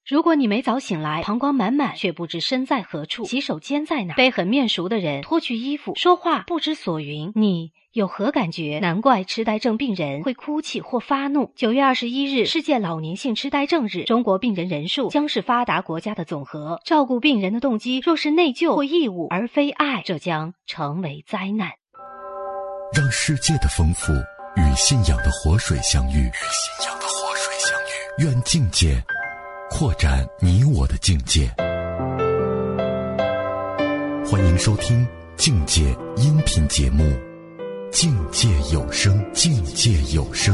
如果你没早醒来，膀胱满满，却不知身在何处，洗手间在哪，被很面熟的人脱去衣服，说话不知所云，你有何感觉？难怪痴呆症病人会哭泣或发怒。9月21日，世界老年性痴呆症日，中国病人人数将是发达国家的总和。照顾病人的动机若是内疚或义务，而非爱，这将成为灾难。 让世界的丰富与信仰的活水相遇，愿境界扩展你我的境界。欢迎收听境界音频节目《境界有声》，境界有声。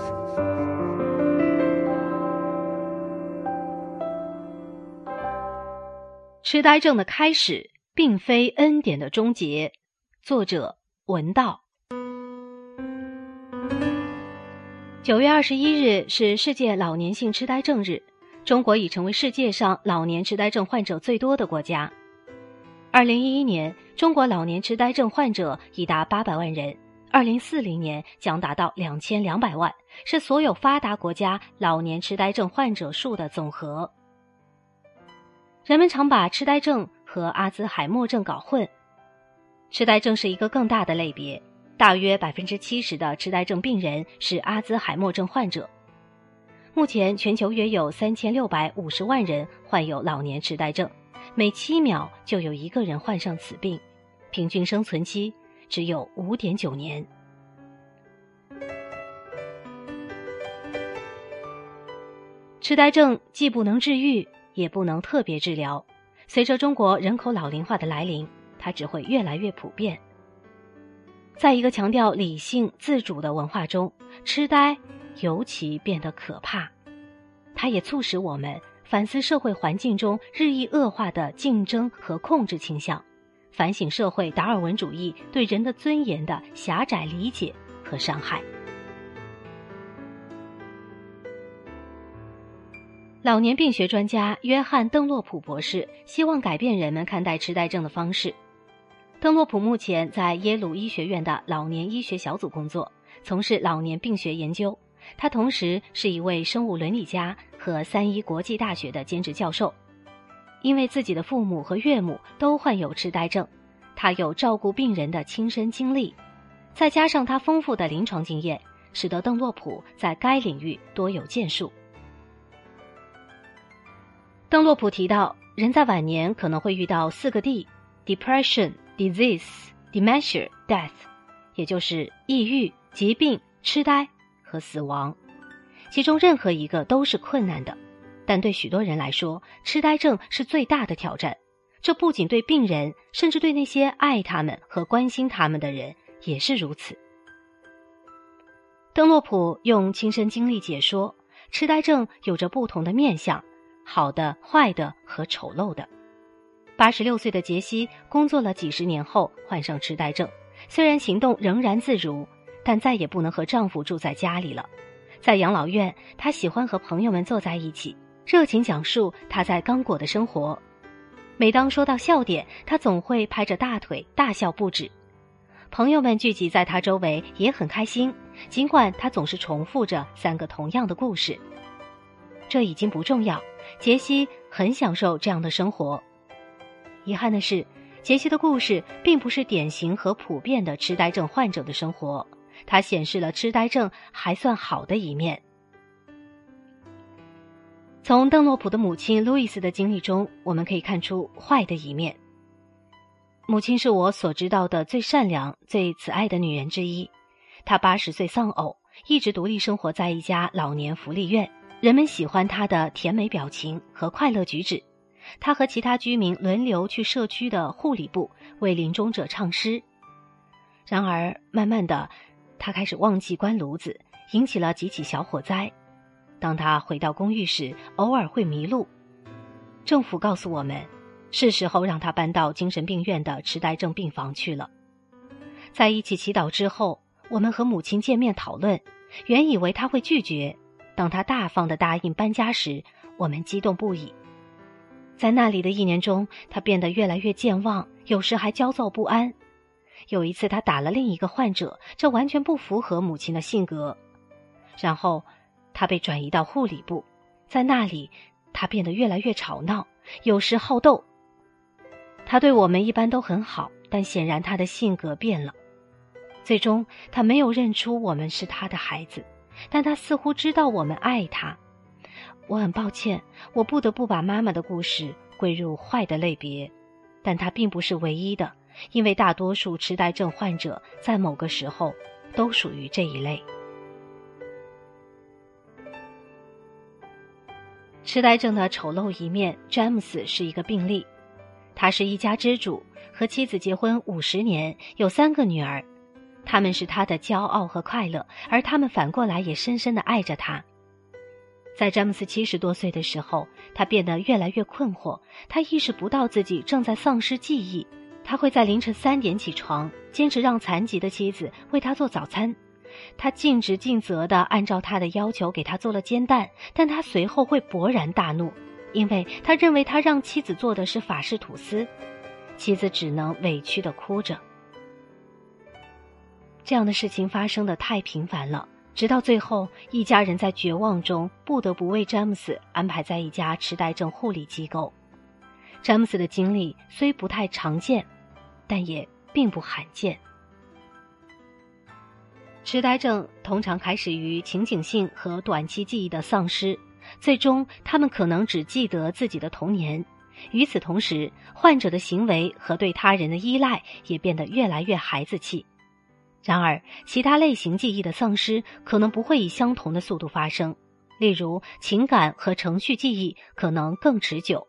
痴呆症的开始并非恩典的终结。作者文道。9月21日是世界老年性痴呆症日，中国已成为世界上老年痴呆症患者最多的国家。2011年，中国老年痴呆症患者已达800万人，2040年将达到2200万，是所有发达国家老年痴呆症患者数的总和。人们常把痴呆症和阿兹海默症搞混，痴呆症是一个更大的类别，大约70%的痴呆症病人是阿兹海默症患者。目前全球约有3650万人患有老年痴呆症，每7秒就有1个人患上此病，平均生存期只有5.9年。痴呆症既不能治愈，也不能特别治疗。随着中国人口老龄化的来临，它只会越来越普遍。在一个强调理性自主的文化中，痴呆尤其变得可怕。它也促使我们反思社会环境中日益恶化的竞争和控制倾向，反省社会达尔文主义对人的尊严的狭窄理解和伤害。老年病学专家约翰·邓洛普博士希望改变人们看待痴呆症的方式。邓洛普目前在耶鲁医学院的老年医学小组工作，从事老年病学研究。他同时是一位生物伦理家和3一国际大学的兼职教授。因为自己的父母和岳母都患有痴呆症，他有照顾病人的亲身经历，再加上他丰富的临床经验，使得邓洛普在该领域多有建树。邓洛普提到，人在晚年可能会遇到4个 D： Depression, Disease, Dementia, Death， 也就是抑郁、疾病、痴呆和死亡。其中任何一个都是困难的，但对许多人来说，痴呆症是最大的挑战。这不仅对病人，甚至对那些爱他们和关心他们的人也是如此。邓洛普用亲身经历解说，痴呆症有着不同的面向，好的、坏的和丑陋的。86岁的杰西工作了几十年后患上痴呆症，虽然行动仍然自如，但再也不能和丈夫住在家里了。在养老院，她喜欢和朋友们坐在一起，热情讲述她在刚果的生活。每当说到笑点，她总会拍着大腿大笑不止。朋友们聚集在她周围也很开心，尽管她总是重复着3个同样的故事。这已经不重要，杰西很享受这样的生活。遗憾的是，杰西的故事并不是典型和普遍的痴呆症患者的生活，它显示了痴呆症还算好的一面。从邓洛普的母亲路易斯的经历中，我们可以看出坏的一面。母亲是我所知道的最善良、最慈爱的女人之一。她80岁丧偶，一直独立生活在一家老年福利院。人们喜欢她的甜美表情和快乐举止。她和其他居民轮流去社区的护理部为临终者唱诗。然而，慢慢的，她开始忘记关炉子，引起了几起小火灾。当她回到公寓时，偶尔会迷路。政府告诉我们，是时候让她搬到精神病院的痴呆症病房去了。在一起祈祷之后，我们和母亲见面讨论，原以为她会拒绝。当她大方地答应搬家时，我们激动不已。在那里的1年中，她变得越来越健忘，有时还焦躁不安。有一次她打了另一个患者，这完全不符合母亲的性格。然后她被转移到护理部，在那里他变得越来越吵闹，有时好斗。他对我们一般都很好，但显然他的性格变了。最终他没有认出我们是他的孩子，但他似乎知道我们爱他。我很抱歉，我不得不把妈妈的故事归入坏的类别，但它并不是唯一的，因为大多数痴呆症患者在某个时候都属于这一类。痴呆症的丑陋一面，詹姆斯是一个病例。他是一家之主，和妻子结婚50年，有3个女儿。他们是他的骄傲和快乐，而他们反过来也深深地爱着他。在詹姆斯70多岁的时候，他变得越来越困惑，他意识不到自己正在丧失记忆。他会在凌晨3点起床，坚持让残疾的妻子为他做早餐。他尽职尽责地按照他的要求给他做了煎蛋，但他随后会勃然大怒，因为他认为他让妻子做的是法式吐司。妻子只能委屈地哭着。这样的事情发生得太频繁了，直到最后，一家人在绝望中不得不为詹姆斯安排在一家痴呆症护理机构。詹姆斯的经历虽不太常见，但也并不罕见。痴呆症通常开始于情景性和短期记忆的丧失，最终他们可能只记得自己的童年。与此同时，患者的行为和对他人的依赖也变得越来越孩子气。然而，其他类型记忆的丧失可能不会以相同的速度发生，例如情感和程序记忆可能更持久。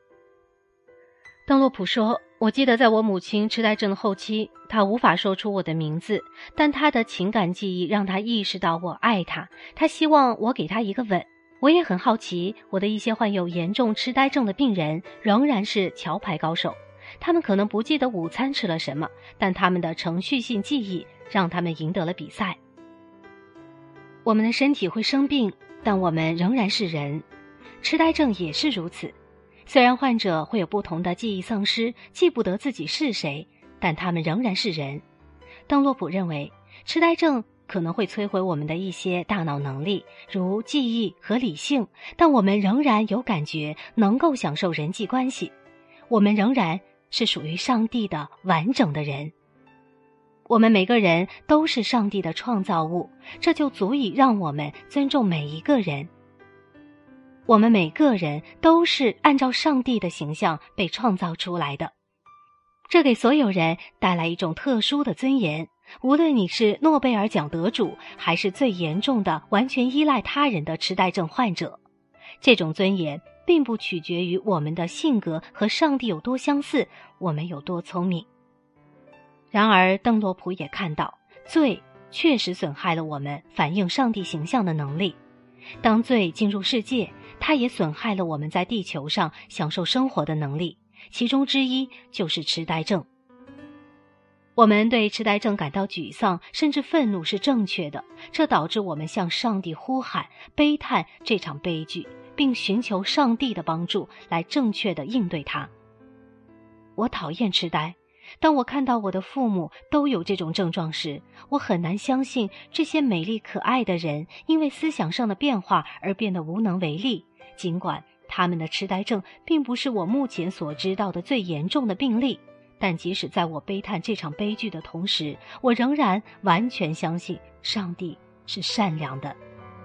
邓洛普说，我记得在我母亲痴呆症的后期，她无法说出我的名字，但她的情感记忆让她意识到我爱她，她希望我给她一个吻。我也很好奇，我的一些患有严重痴呆症的病人仍然是桥牌高手，他们可能不记得午餐吃了什么，但他们的程序性记忆让他们赢得了比赛。我们的身体会生病，但我们仍然是人。痴呆症也是如此，虽然患者会有不同的记忆丧失，记不得自己是谁，但他们仍然是人。邓洛普认为，痴呆症可能会摧毁我们的一些大脑能力，如记忆和理性，但我们仍然有感觉，能够享受人际关系。我们仍然是属于上帝的完整的人。我们每个人都是上帝的创造物，这就足以让我们尊重每一个人。我们每个人都是按照上帝的形象被创造出来的，这给所有人带来一种特殊的尊严，无论你是诺贝尔奖得主，还是最严重的完全依赖他人的痴呆症患者。这种尊严并不取决于我们的性格和上帝有多相似，我们有多聪明。然而，邓洛普也看到，罪确实损害了我们反映上帝形象的能力。当罪进入世界，它也损害了我们在地球上享受生活的能力，其中之一就是痴呆症。我们对痴呆症感到沮丧，甚至愤怒是正确的，这导致我们向上帝呼喊，悲叹这场悲剧，并寻求上帝的帮助来正确地应对它。我讨厌痴呆，当我看到我的父母都有这种症状时，我很难相信这些美丽可爱的人因为思想上的变化而变得无能为力，尽管他们的痴呆症并不是我目前所知道的最严重的病例，但即使在我悲叹这场悲剧的同时，我仍然完全相信上帝是善良的。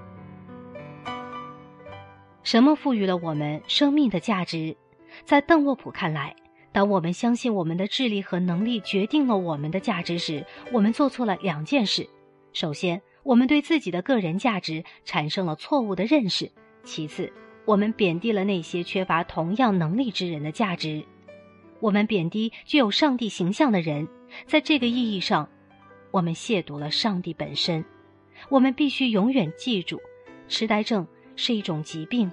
什么赋予了我们生命的价值？在邓洛普看来，当我们相信我们的智力和能力决定了我们的价值时，我们做错了2件事。首先，我们对自己的个人价值产生了错误的认识；其次，我们贬低了那些缺乏同样能力之人的价值。我们贬低具有上帝形象的人，在这个意义上，我们亵渎了上帝本身。我们必须永远记住，痴呆症是一种疾病。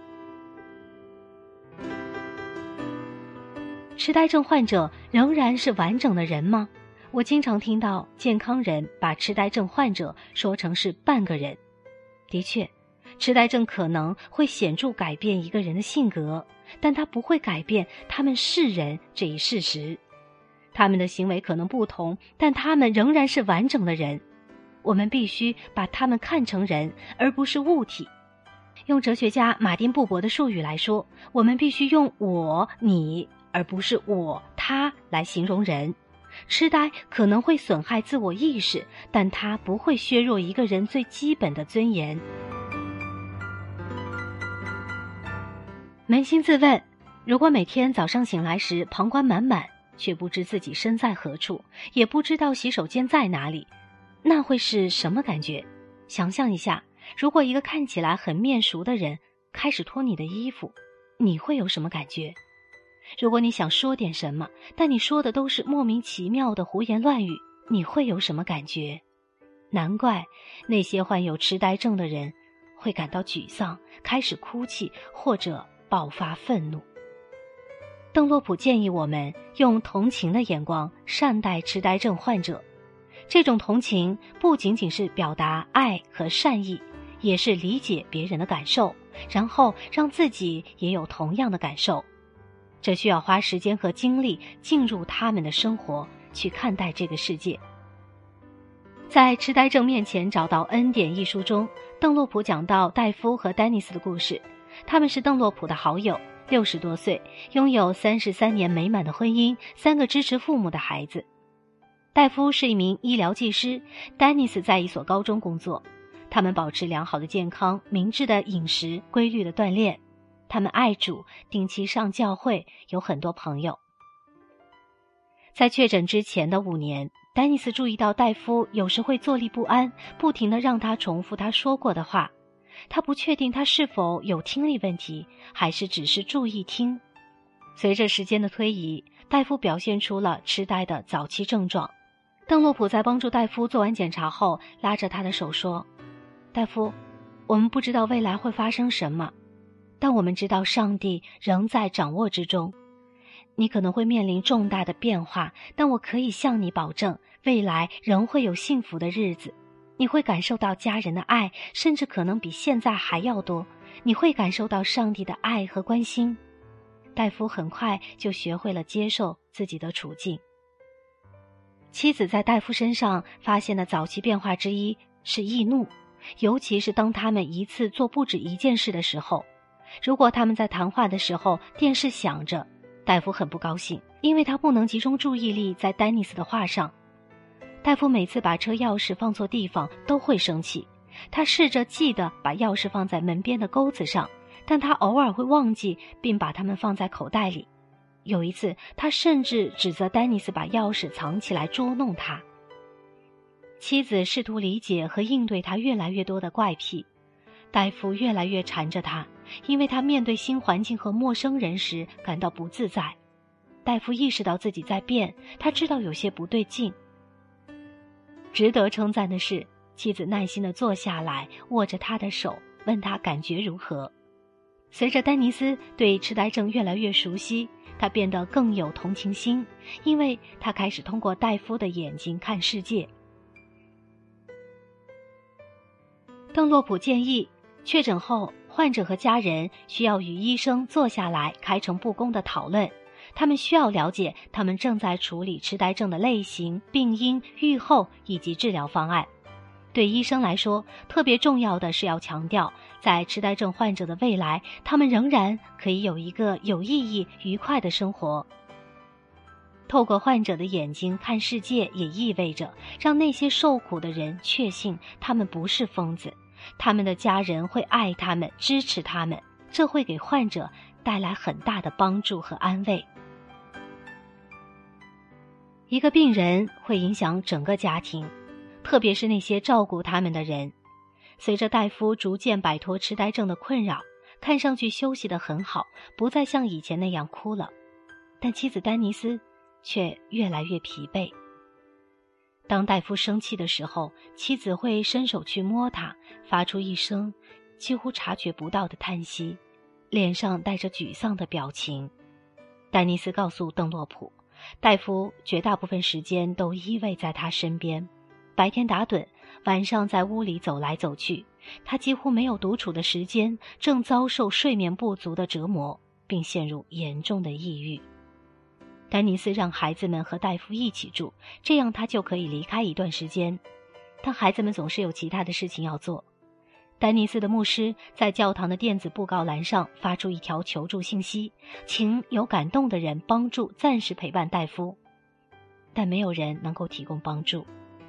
痴呆症患者仍然是完整的人吗？我经常听到健康人把痴呆症患者说成是半个人。的确，痴呆症可能会显著改变一个人的性格，但它不会改变他们是人这一事实。他们的行为可能不同，但他们仍然是完整的人。我们必须把他们看成人，而不是物体。 用哲学家马丁布伯的术语来说，我们必须用我、你，而不是我、他来形容人。痴呆可能会损害自我意识，但它不会削弱一个人最基本的尊严。扪心自问，如果每天早上醒来时膀胱满满，却不知自己身在何处，也不知道洗手间在哪里，那会是什么感觉？想象一下，如果一个看起来很面熟的人开始脱你的衣服，你会有什么感觉？如果你想说点什么，但你说的都是莫名其妙的胡言乱语，你会有什么感觉？难怪那些患有痴呆症的人会感到沮丧，开始哭泣，或者爆发愤怒。邓洛普建议我们用同情的眼光善待痴呆症患者，这种同情不仅仅是表达爱和善意，也是理解别人的感受，然后让自己也有同样的感受。这需要花时间和精力进入他们的生活，去看待这个世界。在《痴呆症面前找到恩典》一书中，邓洛普讲到戴夫和丹尼斯的故事。他们是邓洛普的好友，60多岁，拥有33年美满的婚姻，3个支持父母的孩子。戴夫是一名医疗技师，丹尼斯在一所高中工作。他们保持良好的健康，明智的饮食，规律的锻炼。他们爱主，定期上教会，有很多朋友。在确诊之前的5年，丹尼斯注意到戴夫有时会坐立不安，不停地让他重复他说过的话。他不确定他是否有听力问题，还是只是注意听。随着时间的推移，戴夫表现出了痴呆的早期症状。邓洛普在帮助戴夫做完检查后，拉着他的手说：戴夫，我们不知道未来会发生什么，但我们知道上帝仍在掌握之中。你可能会面临重大的变化，但我可以向你保证，未来仍会有幸福的日子。你会感受到家人的爱，甚至可能比现在还要多。你会感受到上帝的爱和关心。戴夫很快就学会了接受自己的处境。妻子在戴夫身上发现的早期变化之一是易怒，尤其是当他们一次做不止一件事的时候。如果他们在谈话的时候电视响着，戴夫很不高兴，因为他不能集中注意力在丹尼斯的话上。戴夫每次把车钥匙放错地方都会生气，他试着记得把钥匙放在门边的钩子上，但他偶尔会忘记并把它们放在口袋里。有一次，他甚至指责丹尼斯把钥匙藏起来捉弄他。妻子试图理解和应对他越来越多的怪癖，戴夫越来越缠着他，因为他面对新环境和陌生人时感到不自在。戴夫意识到自己在变，他知道有些不对劲。值得称赞的是，妻子耐心地坐下来，握着他的手，问他感觉如何。随着丹尼斯对痴呆症越来越熟悉，他变得更有同情心，因为他开始通过戴夫的眼睛看世界。邓洛普建议，确诊后，患者和家人需要与医生坐下来开诚布公地讨论。他们需要了解他们正在处理痴呆症的类型、病因、预后以及治疗方案。对医生来说，特别重要的是要强调，在痴呆症患者的未来，他们仍然可以有一个有意义、愉快的生活。透过患者的眼睛看世界，也意味着让那些受苦的人确信他们不是疯子，他们的家人会爱他们、支持他们，这会给患者带来很大的帮助和安慰。一个病人会影响整个家庭，特别是那些照顾他们的人。随着戴夫逐渐摆脱痴呆症的困扰，看上去休息得很好，不再像以前那样哭了，但妻子丹尼斯却越来越疲惫。当戴夫生气的时候，妻子会伸手去摸他，发出一声几乎察觉不到的叹息，脸上带着沮丧的表情。丹尼斯告诉邓洛普，戴夫绝大部分时间都依偎在他身边，白天打盹，晚上在屋里走来走去，他几乎没有独处的时间，正遭受睡眠不足的折磨，并陷入严重的抑郁。丹尼斯让孩子们和戴夫一起住，这样他就可以离开一段时间，但孩子们总是有其他的事情要做。 丹尼斯的牧师在教堂的电子布告栏上发出一条求助信息，请有感动的人帮助暂时陪伴戴夫，但没有人能够提供帮助。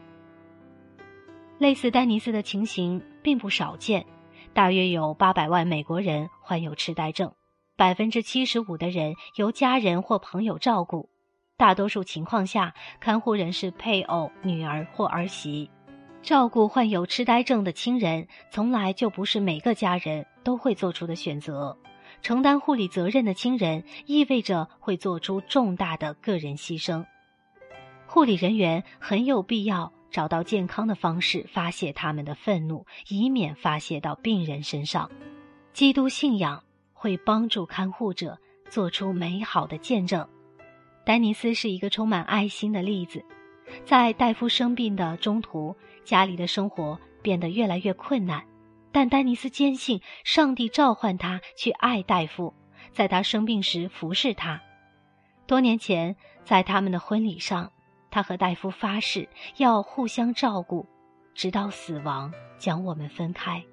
类似丹尼斯的情形并不少见，大约有800万美国人患有痴呆症，75%的人由家人或朋友照顾，大多数情况下，看护人是配偶、女儿或儿媳。照顾患有痴呆症的亲人从来就不是每个家人都会做出的选择，承担护理责任的亲人意味着会做出重大的个人牺牲。护理人员很有必要找到健康的方式发泄他们的愤怒，以免发泄到病人身上。基督信仰会帮助看护者做出美好的见证。丹尼斯是一个充满爱心的例子。在戴夫生病的中途，家里的生活变得越来越困难，但丹尼斯坚信上帝召唤他去爱戴夫，在他生病时服侍他。多年前，在他们的婚礼上，他和戴夫发誓要互相照顾，直到死亡将我们分开。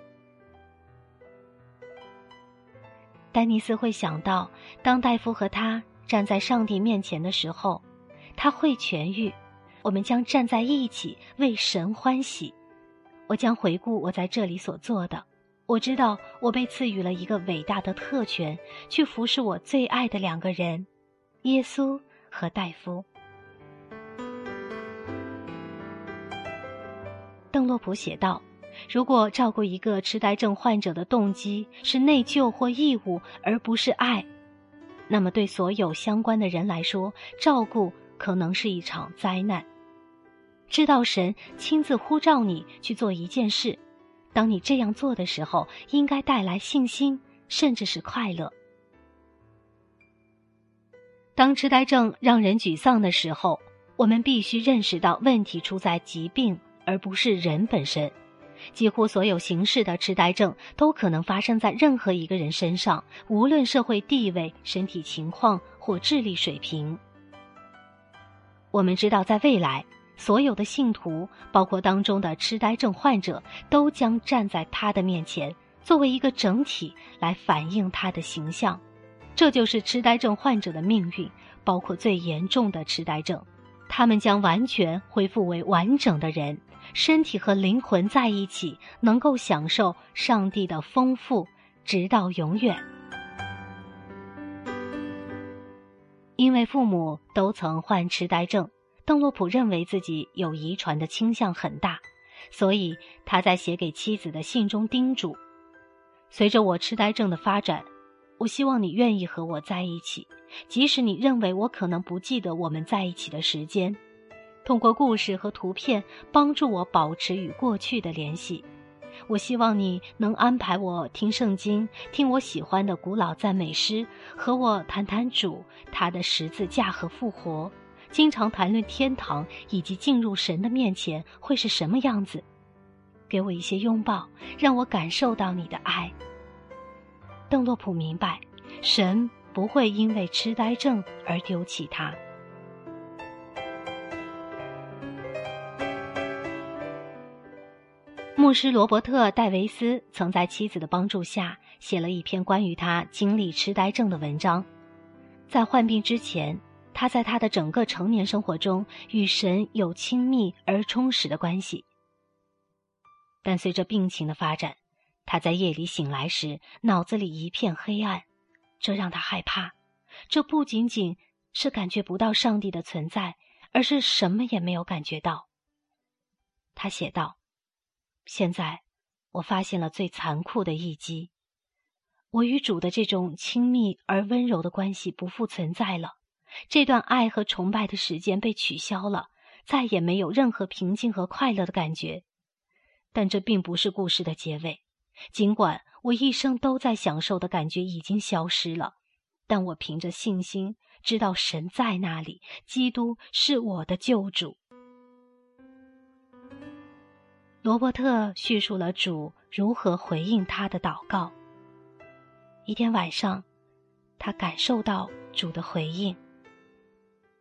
丹尼斯会想到，当戴夫和他站在上帝面前的时候，他会痊愈，我们将站在一起为神欢喜。我将回顾我在这里所做的，我知道我被赐予了一个伟大的特权，去服侍我最爱的2个人，耶稣和戴夫。邓洛普写道，如果照顾一个痴呆症患者的动机是内疚或义务，而不是爱，那么对所有相关的人来说，照顾可能是一场灾难。知道神亲自呼召你去做一件事，当你这样做的时候，应该带来信心，甚至是快乐。当痴呆症让人沮丧的时候，我们必须认识到问题出在疾病，而不是人本身。几乎所有形式的痴呆症都可能发生在任何一个人身上，无论社会地位、身体情况或智力水平。我们知道，在未来，所有的信徒，包括当中的痴呆症患者，都将站在他的面前，作为一个整体来反映他的形象。这就是痴呆症患者的命运，包括最严重的痴呆症。他们将完全恢复为完整的人，身体和灵魂在一起，能够享受上帝的丰富，直到永远。因为父母都曾患痴呆症，邓洛普认为自己有遗传的倾向很大，所以他在写给妻子的信中叮嘱：随着我痴呆症的发展，我希望你愿意和我在一起，即使你认为我可能不记得我们在一起的时间。通过故事和图片帮助我保持与过去的联系。我希望你能安排我听圣经，听我喜欢的古老赞美诗，和我谈谈主，他的十字架和复活，经常谈论天堂以及进入神的面前会是什么样子。给我一些拥抱，让我感受到你的爱。邓洛普明白，神不会因为痴呆症而丢弃他。牧师罗伯特·戴维斯曾在妻子的帮助下写了一篇关于他经历痴呆症的文章。在患病之前，他在他的整个成年生活中与神有亲密而充实的关系。但随着病情的发展，他在夜里醒来时脑子里一片黑暗，这让他害怕。这不仅仅是感觉不到上帝的存在，而是什么也没有感觉到。他写道，现在我发现了最残酷的一击，我与主的这种亲密而温柔的关系不复存在了，这段爱和崇拜的时间被取消了，再也没有任何平静和快乐的感觉。但这并不是故事的结尾，尽管我一生都在享受的感觉已经消失了，但我凭着信心知道神在那里，基督是我的救主。罗伯特叙述了主如何回应他的祷告。一天晚上，他感受到主的回应：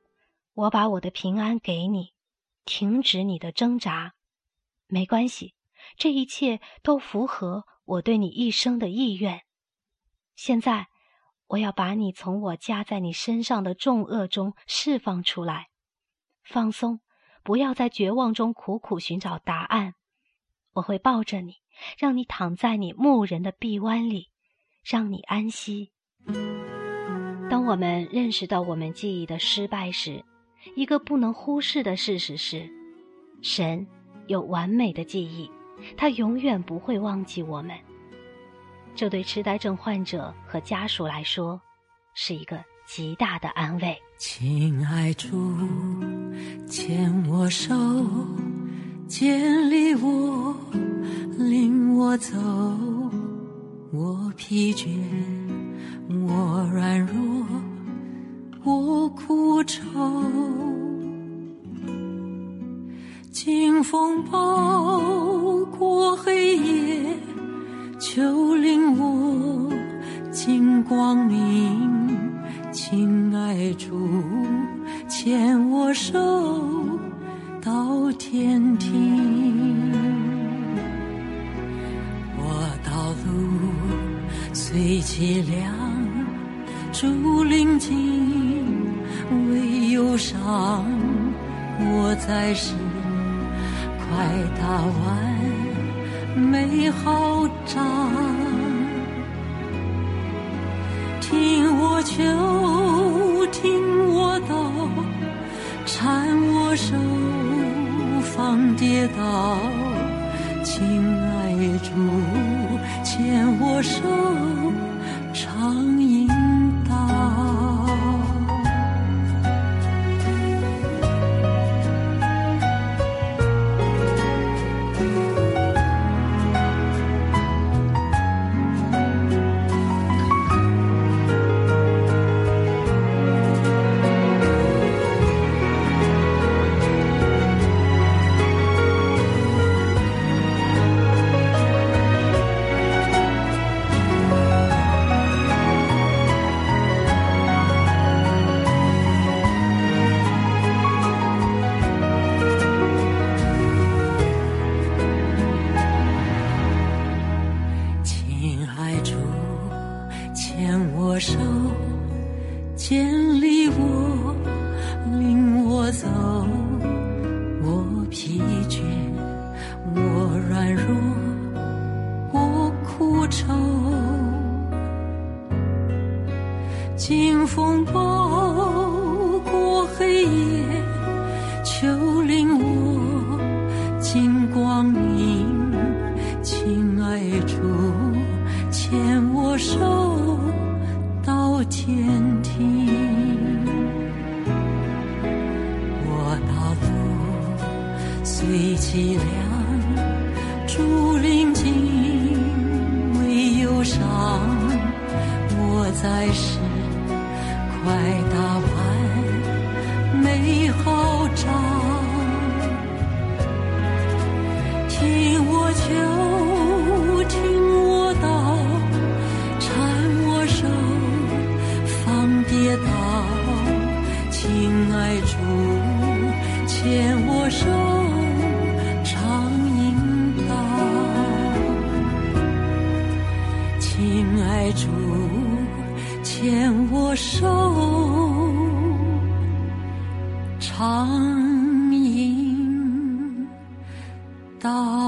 我把我的平安给你，停止你的挣扎。没关系， 这一切都符合我对你一生的意愿。现在，我要把你从我加在你身上的重恶中释放出来，放松，不要在绝望中苦苦寻找答案。我会抱着你，让你躺在你牧人的臂弯里，让你安息。当我们认识到我们记忆的失败时，一个不能忽视的事实是，神有完美的记忆，他永远不会忘记我们。这对痴呆症患者和家属来说，是一个极大的安慰。 亲爱主，牵我手，建立我，领我走，我疲倦，我软弱，我苦愁，经风暴过黑夜，求领我进光明。亲爱主，牵我手到天庭。我道路虽凄凉，主领进，为忧伤，我在世快打完美好仗。听我求，听我祷，搀我手，防跌倒。亲爱主，牵我手，常引导。手建立我，领我走，我疲倦，我软弱，我苦愁，经风暴过黑夜，求领我进光明。亲爱主，牵我手到天庭。我道路虽凄凉，主领进，为忧伤，我在世快打完美好仗。听我求，听我祷，搀我手，防跌倒。亲爱主，牵我手，常引导。亲爱主，牵我手，常引导。